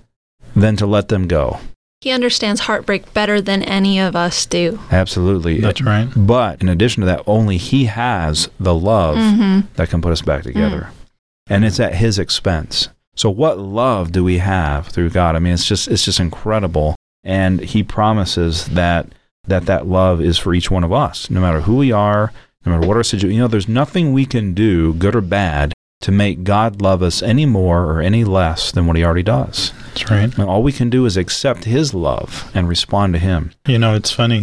than to let them go. He understands heartbreak better than any of us do. Absolutely. That's right. But in addition to that, only he has the love that can put us back together. And it's at his expense. So what love do we have through God? I mean, it's just incredible. And he promises that love is for each one of us, no matter who we are, no matter what our situation. There's nothing we can do, good or bad, to make God love us any more or any less than what he already does. That's right. And all we can do is accept his love and respond to him. It's funny,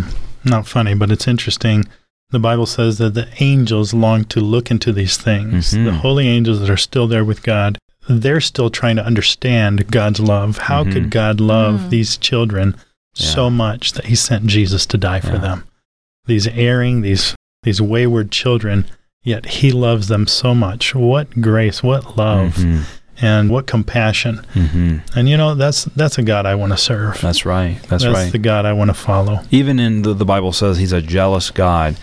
not funny, but it's interesting. The Bible says that the angels long to look into these things. The holy angels that are still there with God, they're still trying to understand God's love. How could God love these children so much that he sent Jesus to die for them? These erring, these wayward children, yet he loves them so much. What grace, what love, and what compassion. And that's a God I want to serve. That's right. That's the God I want to follow. Even in the Bible says he's a jealous God.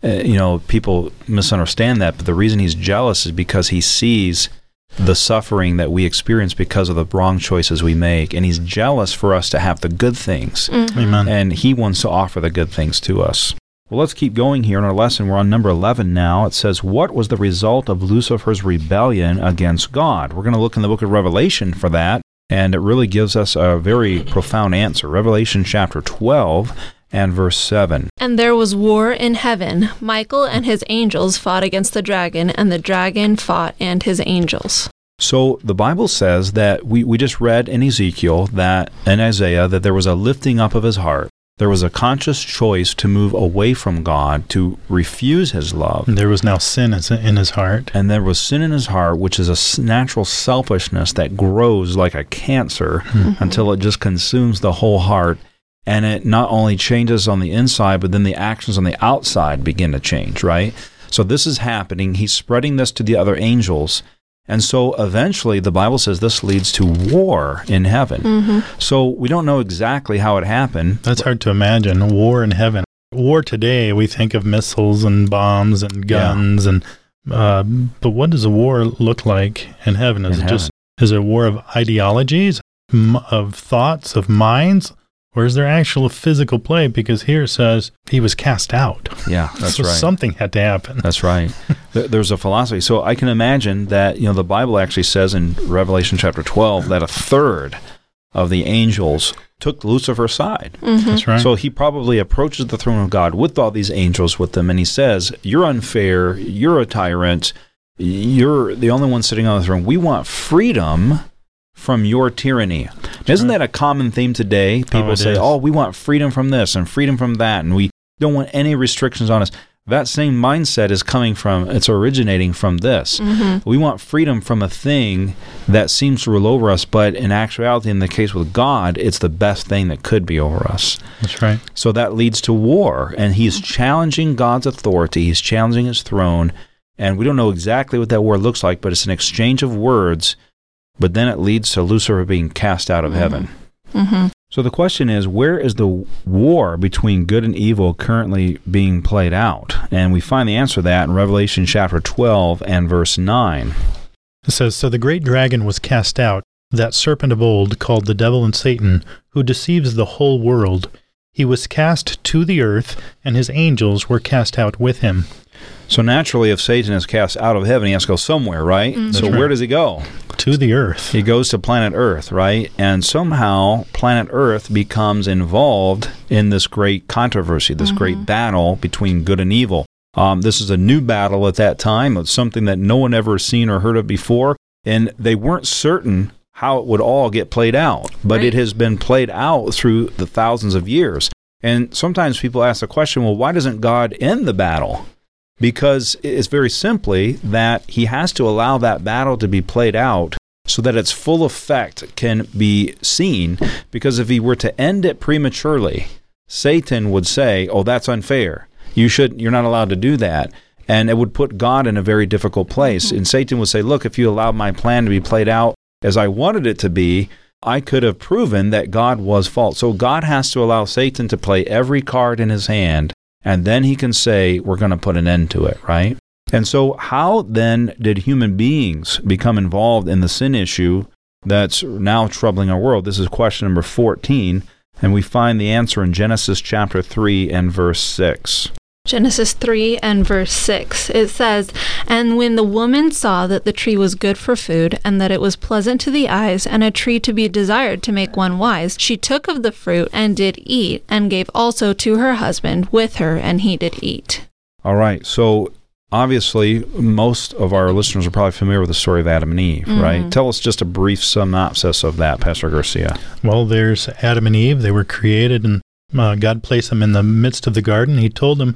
People misunderstand that, but the reason he's jealous is because he sees the suffering that we experience because of the wrong choices we make, and he's jealous for us to have the good things. Amen. And he wants to offer the good things to us. Well, let's keep going here in our lesson. We're on number 11 now. It says, what was the result of Lucifer's rebellion against God? We're going to look in the book of Revelation for that, and it really gives us a very profound answer. Revelation chapter 12 and verse 7. And there was war in heaven. Michael and his angels fought against the dragon, and the dragon fought and his angels. So the Bible says that we just read in Ezekiel, that in Isaiah, that there was a lifting up of his heart, There was a conscious choice to move away from God, to refuse his love. There was now sin in his heart. And there was sin in his heart, which is a natural selfishness that grows like a cancer until it just consumes the whole heart. And it not only changes on the inside, but then the actions on the outside begin to change, right? So this is happening. He's spreading this to the other angels. And so eventually, the Bible says this leads to war in heaven. So we don't know exactly how it happened. That's hard to imagine, war in heaven. War today, we think of missiles and bombs and guns, but what does a war look like in heaven? Is it a war of ideologies, of thoughts, of minds? Or is there actual physical play? Because here it says he was cast out. Yeah, that's so right. Something had to happen. That's right. There's a philosophy. So I can imagine that, the Bible actually says in Revelation chapter 12 that a third of the angels took Lucifer's side. That's right. So he probably approaches the throne of God with all these angels with them, and he says, "You're unfair. You're a tyrant. You're the only one sitting on the throne. We want freedom from your tyranny." Isn't that a common theme today? People say, we want freedom from this and freedom from that, and we don't want any restrictions on us. That same mindset is it's originating from this. We want freedom from a thing that seems to rule over us, but in actuality, in the case with God, it's the best thing that could be over us. That's right. So that leads to war, and he's challenging God's authority. He's challenging his throne, and we don't know exactly what that war looks like, but it's an exchange of words. But then it leads to Lucifer being cast out of heaven. So the question is, where is the war between good and evil currently being played out? And we find the answer to that in Revelation chapter 12 and verse 9. It says, "So the great dragon was cast out, that serpent of old, called the devil and Satan, who deceives the whole world. He was cast to the earth, and his angels were cast out with him." So naturally, if Satan is cast out of heaven, he has to go somewhere, right? So where does he go? To the earth. He goes to planet Earth, right? And somehow planet Earth becomes involved in this great controversy, this great battle between good and evil. This is a new battle at that time. It's something that no one ever seen or heard of before, and they weren't certain how it would all get played out. But it has been played out through the thousands of years. And sometimes people ask the question, well, why doesn't God end the battle? Because it's very simply that he has to allow that battle to be played out so that its full effect can be seen. Because if he were to end it prematurely, Satan would say, "Oh, that's unfair. You're not allowed to do that." And it would put God in a very difficult place. And Satan would say, "Look, if you allowed my plan to be played out as I wanted it to be, I could have proven that God was false." So God has to allow Satan to play every card in his hand, and then he can say, we're going to put an end to it, right? And so how then did human beings become involved in the sin issue that's now troubling our world? This is question number 14, and we find the answer in Genesis chapter 3 and verse 6. Genesis 3 and verse 6, it says, "And when the woman saw that the tree was good for food, and that it was pleasant to the eyes, and a tree to be desired to make one wise, she took of the fruit, and did eat, and gave also to her husband with her, and he did eat." All right, so obviously most of our listeners are probably familiar with the story of Adam and Eve, right? Tell us just a brief synopsis of that, Pastor Garcia. Well, there's Adam and Eve. They were created, and God placed them in the midst of the garden. He told them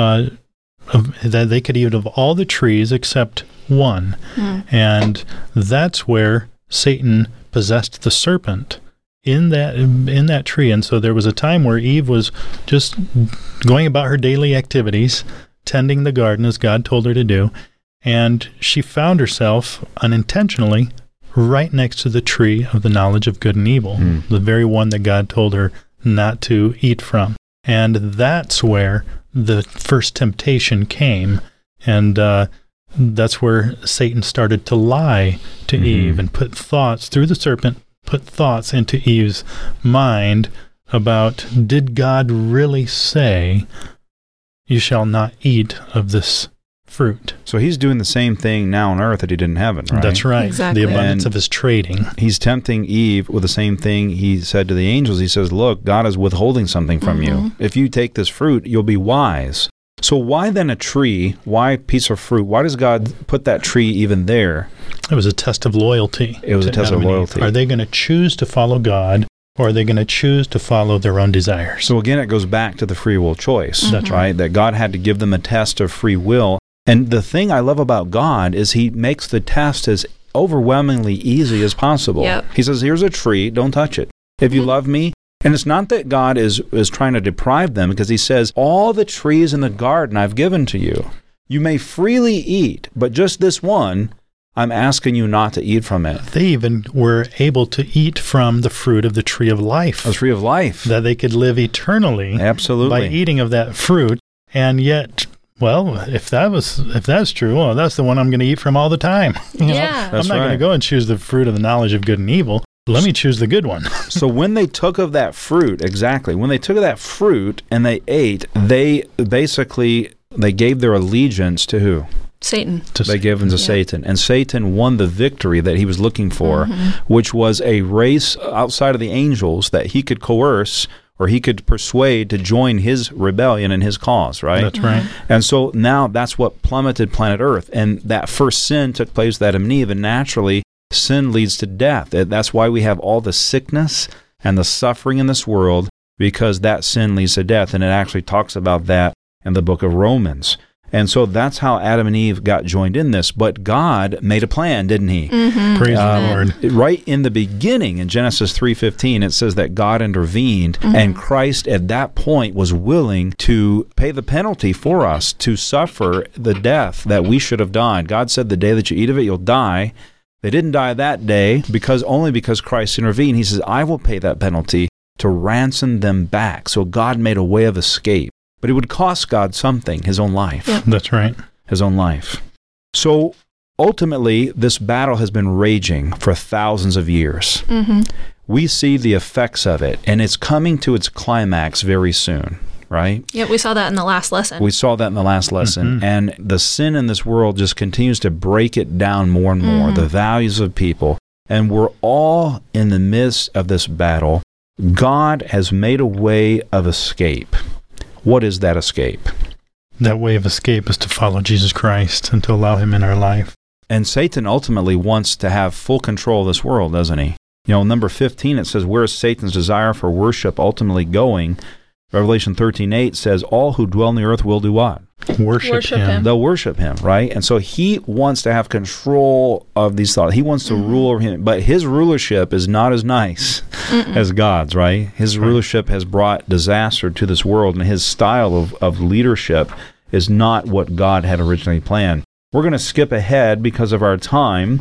that they could eat of all the trees except one. And that's where Satan possessed the serpent, in that tree. And so there was a time where Eve was just going about her daily activities, tending the garden as God told her to do, and she found herself unintentionally right next to the tree of the knowledge of good and evil, the very one that God told her not to eat from. And that's where the first temptation came, and that's where Satan started to lie to Eve and put thoughts through the serpent, put thoughts into Eve's mind about, did God really say, "You shall not eat of this fruit"? So he's doing the same thing now on earth that he did in heaven, right? That's right. Exactly. The abundance of his trading. He's tempting Eve with the same thing he said to the angels. He says, look, God is withholding something from you. If you take this fruit, you'll be wise. So why then a tree? Why a piece of fruit? Why does God put that tree even there? It was a test of loyalty. It was a test of loyalty. Are they going to choose to follow God or are they going to choose to follow their own desires? So again, it goes back to the free will choice. That's right. That God had to give them a test of free will. And the thing I love about God is he makes the test as overwhelmingly easy as possible. Yep. He says, here's a tree, don't touch it. If you love me, and it's not that God is trying to deprive them, because he says, all the trees in the garden I've given to you. You may freely eat, but just this one, I'm asking you not to eat from it. They even were able to eat from the fruit of the tree of life. The tree of life. That they could live eternally Absolutely. by eating of that fruit. And yet, well, if that's true, well, that's the one I'm going to eat from all the time. Yeah. That's I'm not going to go and choose the fruit of the knowledge of good and evil. Let me choose the good one. So when they took of that fruit, when they took of that fruit and they ate, they gave their allegiance to who? Satan. They gave them to Satan. And Satan won the victory that he was looking for, which was a race outside of the angels that he could coerce or he could persuade to join his rebellion and his cause, right? That's right. And so now that's what plummeted planet Earth. And that first sin took place with Adam and Eve, and naturally, sin leads to death. That's why we have all the sickness and the suffering in this world, because that sin leads to death. And it actually talks about that in the book of Romans. And so that's how Adam and Eve got joined in this. But God made a plan, didn't he? Praise the Lord. Right in the beginning, in Genesis 3:15, it says that God intervened, and Christ at that point was willing to pay the penalty for us, to suffer the death that we should have died. God said, the day that you eat of it, you'll die. They didn't die that day only because Christ intervened. He says, I will pay that penalty to ransom them back. So God made a way of escape. But it would cost God something, his own life. Yep. That's right. His own life. So ultimately, this battle has been raging for thousands of years. We see the effects of it, and it's coming to its climax very soon, right? Yeah, we saw that in the last lesson. We saw that in the last lesson. And the sin in this world just continues to break it down more and more, the values of people. And we're all in the midst of this battle. God has made a way of escape. What is that escape? That way of escape is to follow Jesus Christ and to allow him in our life. And Satan ultimately wants to have full control of this world, doesn't he? You know, number 15, it says, where is Satan's desire for worship ultimately going? Revelation 13:8 says, all who dwell on the earth will do what? Worship him. They'll worship him, right? And so he wants to have control of these thoughts. He wants to rule over him. But his rulership is not as nice as God's, right? His rulership has brought disaster to this world, and his style of leadership is not what God had originally planned. We're going to skip ahead because of our time.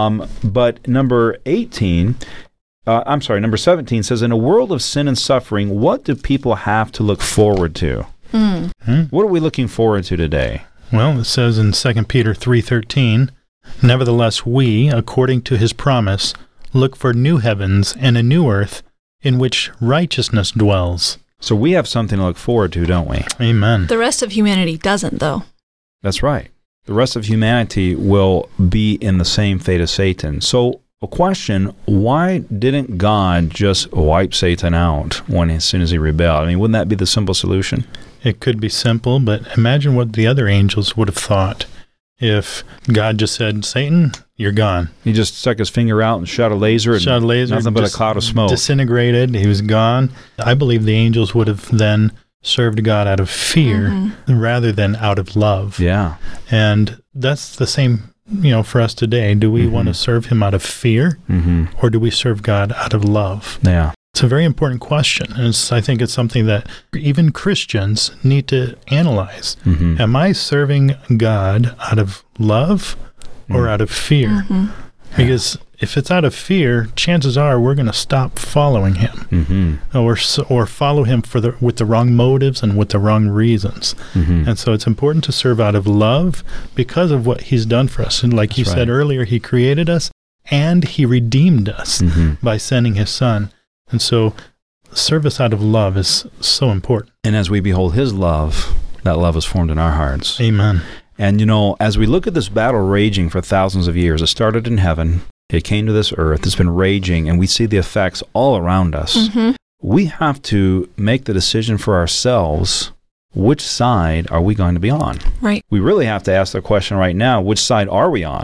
But number 17 says, in a world of sin and suffering, what do people have to look forward to? What are we looking forward to today? Well, it says in 2 Peter 3:13, nevertheless we, according to his promise, look for new heavens and a new earth in which righteousness dwells. So we have something to look forward to, don't we? Amen. The rest of humanity doesn't, though. That's right. The rest of humanity will be in the same fate as Satan. So a question, why didn't God just wipe Satan out as soon as he rebelled? I mean, wouldn't that be the simple solution? It could be simple, but imagine what the other angels would have thought if God just said, Satan, you're gone. He just stuck his finger out and shot a laser. Nothing but a cloud of smoke. Disintegrated. He was gone. I believe the angels would have then served God out of fear rather than out of love. Yeah. And that's the same, for us today. Do we want to serve him out of fear or do we serve God out of love? Yeah. It's a very important question. And I think it's something that even Christians need to analyze. Am I serving God out of love or out of fear? Because if it's out of fear, chances are we're going to stop following him or follow him with the wrong motives and with the wrong reasons. And so it's important to serve out of love because of what he's done for us. And like you said earlier, he created us and he redeemed us by sending his son. And so service out of love is so important. And as we behold his love, that love is formed in our hearts. Amen. And, as we look at this battle raging for thousands of years, it started in heaven, it came to this earth, it's been raging, and we see the effects all around us. We have to make the decision for ourselves, which side are we going to be on? Right. We really have to ask the question right now, which side are we on?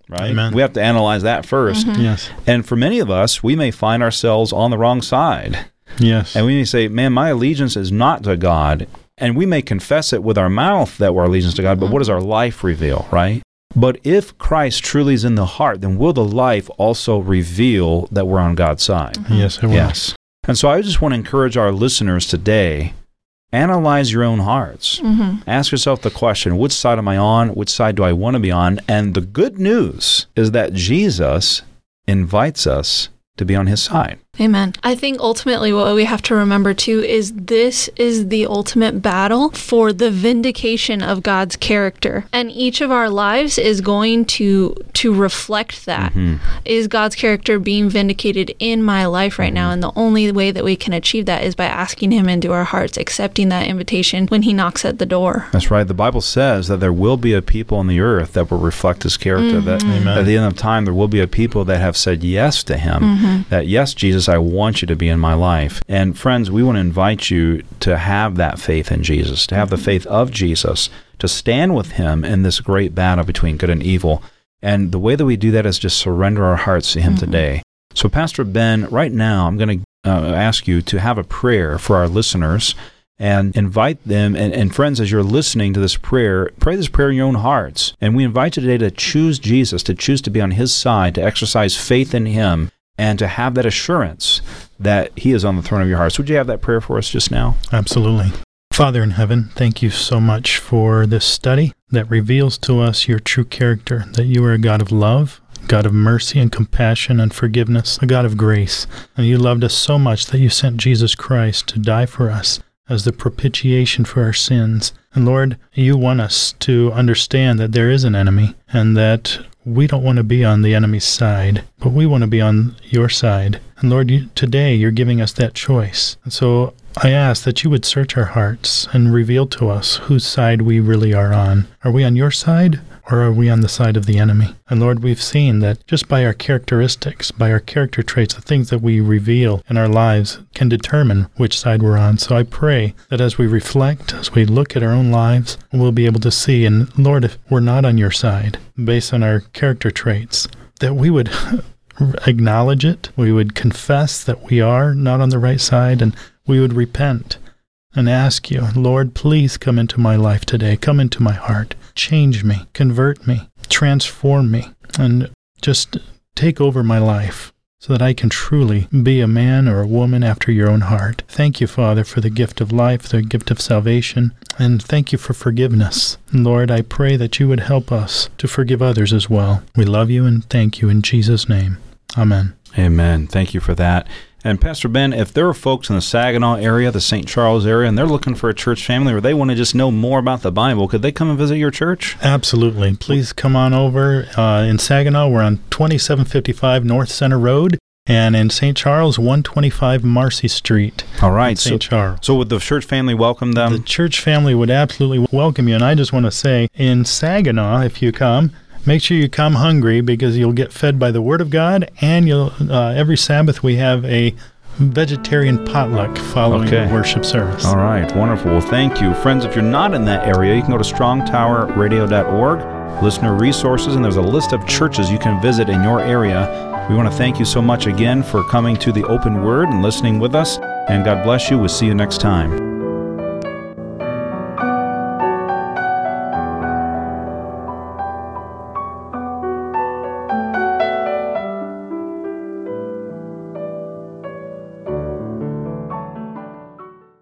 right? Amen. We have to analyze that first. Yes. And for many of us, we may find ourselves on the wrong side. Yes. And we may say, man, my allegiance is not to God. And we may confess it with our mouth that we're allegiance to God, but what does our life reveal, right? But if Christ truly is in the heart, then will the life also reveal that we're on God's side? Yes, it will. Yes. And so I just want to encourage our listeners today, analyze your own hearts. Ask yourself the question, which side am I on? Which side do I want to be on? And the good news is that Jesus invites us to be on his side. Amen. I think ultimately what we have to remember too is this is the ultimate battle for the vindication of God's character. And each of our lives is going to reflect that. Is God's character being vindicated in my life right now? And the only way that we can achieve that is by asking him into our hearts, accepting that invitation when he knocks at the door. That's right. The Bible says that there will be a people on the earth that will reflect his character. That at the end of time, there will be a people that have said yes to him. That, yes, Jesus, I want you to be in my life. And friends, we want to invite you to have that faith in Jesus, to have the faith of Jesus, to stand with him in this great battle between good and evil. And the way that we do that is just surrender our hearts to him today. So Pastor Ben, right now, I'm going to ask you to have a prayer for our listeners and invite them. And friends, as you're listening to this prayer, pray this prayer in your own hearts. And we invite you today to choose Jesus, to choose to be on his side, to exercise faith in him, and to have that assurance that he is on the throne of your hearts. Would you have that prayer for us just now? Absolutely. Father in heaven, thank you so much for this study that reveals to us your true character, that you are a God of love, God of mercy and compassion and forgiveness, a God of grace. And you loved us so much that you sent Jesus Christ to die for us as the propitiation for our sins. And Lord, you want us to understand that there is an enemy and that we don't want to be on the enemy's side, but we want to be on your side. And Lord, today you're giving us that choice. And so I ask that you would search our hearts and reveal to us whose side we really are on. Are we on your side? Or are we on the side of the enemy? And Lord, we've seen that just by our characteristics, by our character traits, the things that we reveal in our lives can determine which side we're on. So I pray that as we reflect, as we look at our own lives, we'll be able to see, and Lord, if we're not on your side, based on our character traits, that we would acknowledge it, we would confess that we are not on the right side, and we would repent and ask you, Lord, please come into my life today, come into my heart. Change me, convert me, transform me, and just take over my life so that I can truly be a man or a woman after your own heart. Thank you, Father, for the gift of life, the gift of salvation, and thank you for forgiveness. Lord, I pray that you would help us to forgive others as well. We love you and thank you in Jesus' name. Amen. Amen. Thank you for that. And Pastor Ben, if there are folks in the Saginaw area, the St. Charles area, and they're looking for a church family or they want to just know more about the Bible, could they come and visit your church? Absolutely. Please come on over. In Saginaw, we're on 2755 North Center Road, and in St. Charles, 125 Marcy Street. All right. St. Charles. So would the church family welcome them? The church family would absolutely welcome you. And I just want to say, in Saginaw, if you come, make sure you come hungry because you'll get fed by the Word of God, and you'll every Sabbath we have a vegetarian potluck following the worship service. All right, wonderful. Well, thank you. Friends, if you're not in that area, you can go to strongtowerradio.org, listener resources, and there's a list of churches you can visit in your area. We want to thank you so much again for coming to the Open Word and listening with us, and God bless you. We'll see you next time.